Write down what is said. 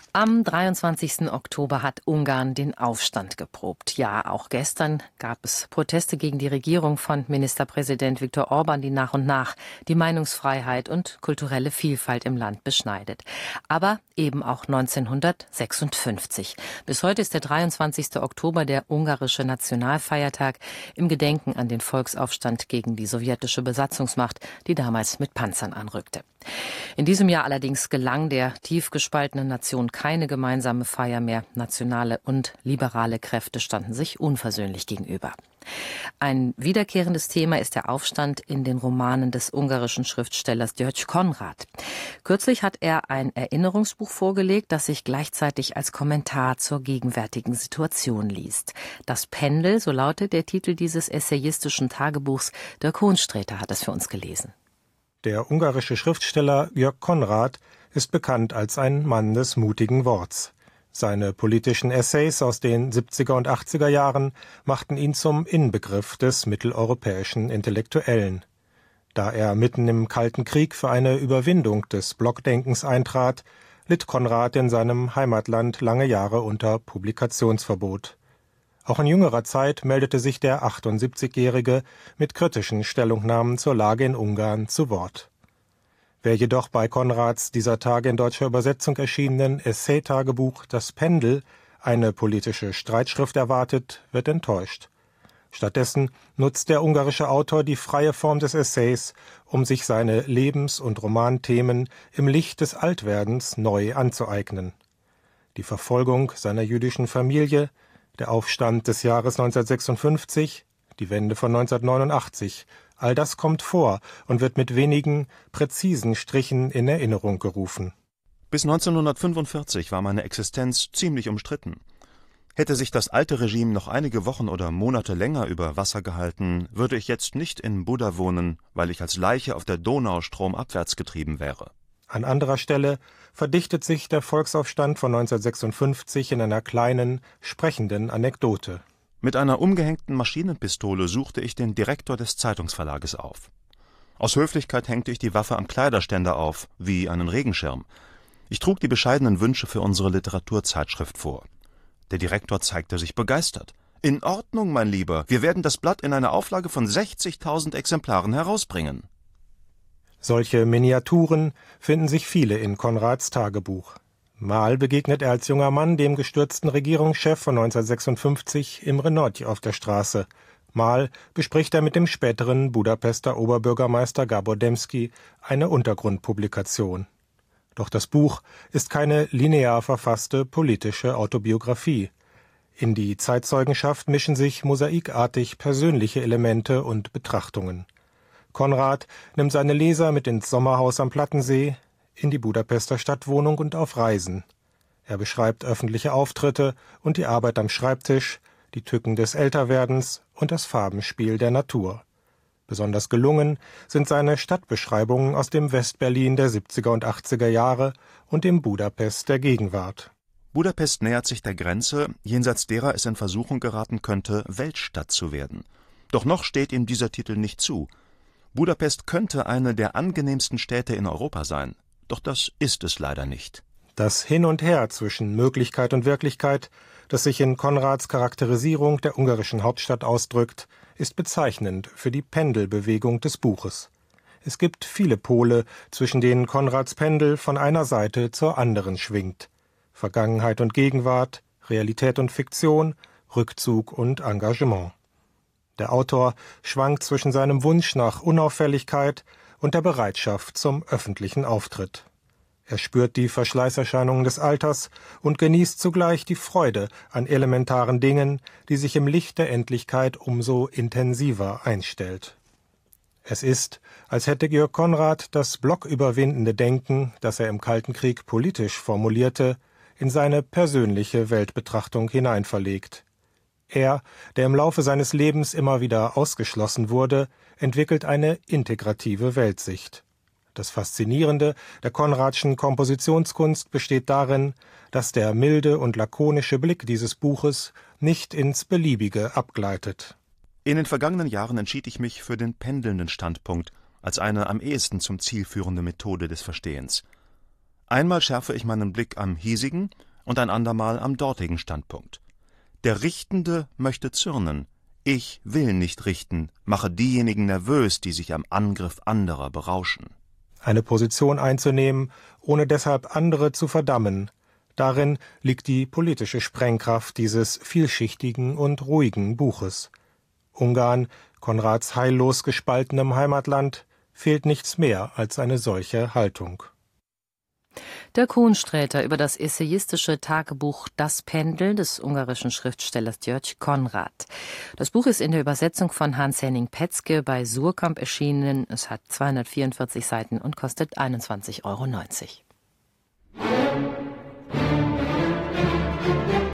Am 23. Oktober hat Ungarn den Aufstand geprobt. Ja, auch gestern gab es Proteste gegen die Regierung von Ministerpräsident Viktor Orbán, die nach und nach die Meinungsfreiheit und kulturelle Vielfalt im Land beschneidet. Aber eben auch 1956. Bis heute ist der 23. Oktober der ungarische Nationalfeiertag im Gedenken an den Volksaufstand gegen die sowjetische Besatzungsmacht, die damals mit Panzern anrückte. In diesem Jahr allerdings gelang der tief gespaltenen Nation keine gemeinsame Feier mehr. Nationale und liberale Kräfte standen sich unversöhnlich gegenüber. Ein wiederkehrendes Thema ist der Aufstand in den Romanen des ungarischen Schriftstellers György Konrad. Kürzlich hat er ein Erinnerungsbuch vorgelegt, das sich gleichzeitig als Kommentar zur gegenwärtigen Situation liest. Das Pendel, so lautet der Titel dieses essayistischen Tagebuchs. Dirk Hohnsträter hat es für uns gelesen. Der ungarische Schriftsteller György Konrad ist bekannt als ein Mann des mutigen Worts. Seine politischen Essays aus den 70er und 80er Jahren machten ihn zum Inbegriff des mitteleuropäischen Intellektuellen. Da er mitten im Kalten Krieg für eine Überwindung des Blockdenkens eintrat, litt Konrad in seinem Heimatland lange Jahre unter Publikationsverbot. Auch in jüngerer Zeit meldete sich der 78-Jährige mit kritischen Stellungnahmen zur Lage in Ungarn zu Wort. Wer jedoch bei Konrads dieser Tage in deutscher Übersetzung erschienenen Essay-Tagebuch Das Pendel eine politische Streitschrift erwartet, wird enttäuscht. Stattdessen nutzt der ungarische Autor die freie Form des Essays, um sich seine Lebens- und Romanthemen im Licht des Altwerdens neu anzueignen. Die Verfolgung seiner jüdischen Familie, der Aufstand des Jahres 1956, die Wende von 1989, all das kommt vor und wird mit wenigen, präzisen Strichen in Erinnerung gerufen. Bis 1945 war meine Existenz ziemlich umstritten. Hätte sich das alte Regime noch einige Wochen oder Monate länger über Wasser gehalten, würde ich jetzt nicht in Buda wohnen, weil ich als Leiche auf der Donau stromabwärts getrieben wäre. An anderer Stelle verdichtet sich der Volksaufstand von 1956 in einer kleinen, sprechenden Anekdote. Mit einer umgehängten Maschinenpistole suchte ich den Direktor des Zeitungsverlages auf. Aus Höflichkeit hängte ich die Waffe am Kleiderständer auf, wie einen Regenschirm. Ich trug die bescheidenen Wünsche für unsere Literaturzeitschrift vor. Der Direktor zeigte sich begeistert. »In Ordnung, mein Lieber, wir werden das Blatt in einer Auflage von 60.000 Exemplaren herausbringen.« Solche Miniaturen finden sich viele in Konrads Tagebuch. Mal begegnet er als junger Mann dem gestürzten Regierungschef von 1956 Imre Nagy auf der Straße. Mal bespricht er mit dem späteren Budapester Oberbürgermeister Gábor Demszky eine Untergrundpublikation. Doch das Buch ist keine linear verfasste politische Autobiografie. In die Zeitzeugenschaft mischen sich mosaikartig persönliche Elemente und Betrachtungen. Konrad nimmt seine Leser mit ins Sommerhaus am Plattensee, in die Budapester Stadtwohnung und auf Reisen. Er beschreibt öffentliche Auftritte und die Arbeit am Schreibtisch, die Tücken des Älterwerdens und das Farbenspiel der Natur. Besonders gelungen sind seine Stadtbeschreibungen aus dem Westberlin der 70er und 80er Jahre und dem Budapest der Gegenwart. Budapest nähert sich der Grenze, jenseits derer es in Versuchung geraten könnte, Weltstadt zu werden. Doch noch steht ihm dieser Titel nicht zu. Budapest könnte eine der angenehmsten Städte in Europa sein. Doch das ist es leider nicht. Das Hin und Her zwischen Möglichkeit und Wirklichkeit, das sich in Konrads Charakterisierung der ungarischen Hauptstadt ausdrückt, ist bezeichnend für die Pendelbewegung des Buches. Es gibt viele Pole, zwischen denen Konrads Pendel von einer Seite zur anderen schwingt. Vergangenheit und Gegenwart, Realität und Fiktion, Rückzug und Engagement. Der Autor schwankt zwischen seinem Wunsch nach Unauffälligkeit und der Bereitschaft zum öffentlichen Auftritt. Er spürt die Verschleißerscheinungen des Alters und genießt zugleich die Freude an elementaren Dingen, die sich im Licht der Endlichkeit umso intensiver einstellt. Es ist, als hätte György Konrad das blocküberwindende Denken, das er im Kalten Krieg politisch formulierte, in seine persönliche Weltbetrachtung hineinverlegt. Er, der im Laufe seines Lebens immer wieder ausgeschlossen wurde, entwickelt eine integrative Weltsicht. Das Faszinierende der Konradschen Kompositionskunst besteht darin, dass der milde und lakonische Blick dieses Buches nicht ins Beliebige abgleitet. In den vergangenen Jahren entschied ich mich für den pendelnden Standpunkt als eine am ehesten zum Ziel führende Methode des Verstehens. Einmal schärfe ich meinen Blick am hiesigen und ein andermal am dortigen Standpunkt. Der Richtende möchte zürnen. Ich will nicht richten, mache diejenigen nervös, die sich am Angriff anderer berauschen. Eine Position einzunehmen, ohne deshalb andere zu verdammen, darin liegt die politische Sprengkraft dieses vielschichtigen und ruhigen Buches. Ungarn, Konrads heillos gespaltenem Heimatland, fehlt nichts mehr als eine solche Haltung. Dirk Hohnsträter über das essayistische Tagebuch Das Pendel des ungarischen Schriftstellers György Konrad. Das Buch ist in der Übersetzung von Hans-Henning Petzke bei Suhrkamp erschienen. Es hat 244 Seiten und kostet 21,90 €.